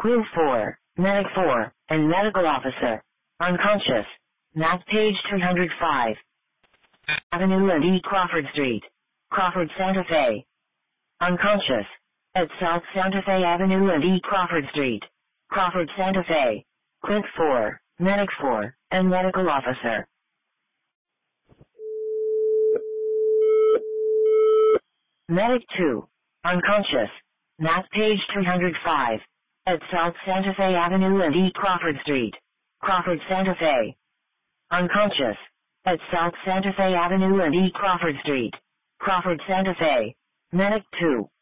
Clue 4, Medic 4, and Medical Officer. Unconscious. Map page 205. Avenue and E. Crawford Street. Crawford, Santa Fe. Unconscious. At South Santa Fe Avenue and E. Crawford Street. Crawford, Santa Fe. Clint 4, Medic 4, and Medical Officer. Medic 2. Unconscious. Map page 205. At South Santa Fe Avenue and E. Crawford Street. Crawford, Santa Fe. Unconscious. At South Santa Fe Avenue and E. Crawford Street. Crawford, Santa Fe. Medic 2.